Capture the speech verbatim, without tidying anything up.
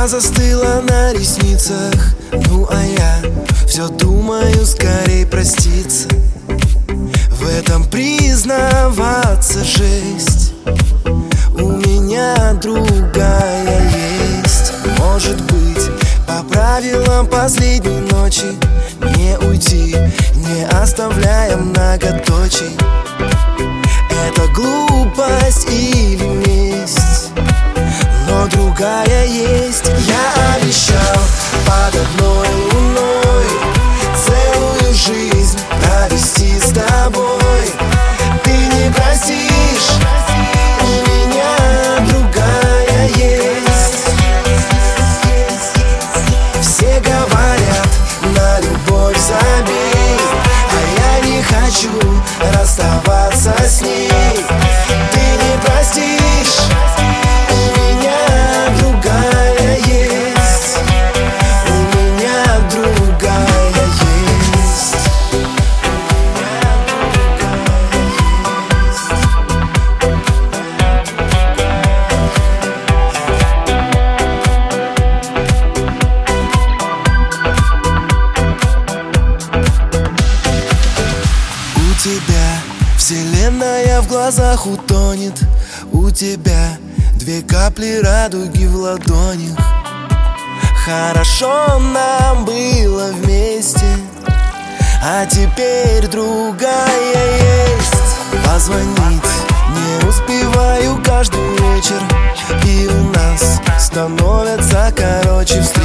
застыла на ресницах, ну а я все думаю скорей проститься. В этом признаваться жесть. У меня другая есть. Может быть, по правилам последней ночи не уйти, не оставляя многоточий. Это глупость или месть, но другая есть. Я обещал под одной луной целую жизнь провести с тобой. Ты не простишь, у меня другая есть. Все говорят, на любовь забей, а я не хочу расставаться с ней. Ты не простишь, у меня другая есть. У меня другая есть. У тебя вселенная в глазах утонет. У тебя две капли радуги в ладонях. Хорошо нам было вместе, а теперь другая есть. Позвонить не успеваю каждый вечер, и у нас становятся короче встречи.